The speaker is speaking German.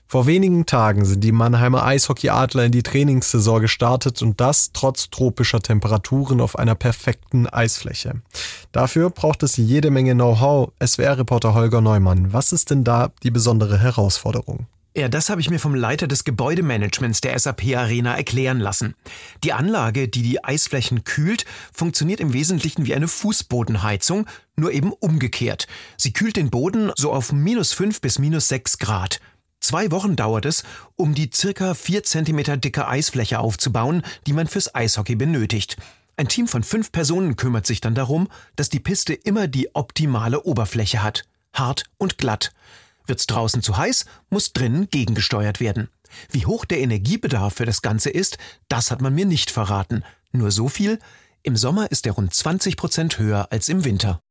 Vor wenigen Tagen sind die Mannheimer Eishockey-Adler in die Trainingssaison gestartet und das trotz tropischer Temperaturen auf einer perfekten Eisfläche. Dafür braucht es jede Menge Know-how. SWR-Reporter Holger Neumann, was ist denn da die besondere Herausforderung? Ja, das habe ich mir vom Leiter des Gebäudemanagements der SAP Arena erklären lassen. Die Anlage, die die Eisflächen kühlt, funktioniert im Wesentlichen wie eine Fußbodenheizung, nur eben umgekehrt. Sie kühlt den Boden so auf -5 bis -6 Grad. 2 Wochen dauert es, um die circa 4 Zentimeter dicke Eisfläche aufzubauen, die man fürs Eishockey benötigt. Ein Team von 5 Personen kümmert sich dann darum, dass die Piste immer die optimale Oberfläche hat. Hart und glatt. Wird's draußen zu heiß, muss drinnen gegengesteuert werden. Wie hoch der Energiebedarf für das Ganze ist, das hat man mir nicht verraten. Nur so viel: Im Sommer ist er rund 20% höher als im Winter.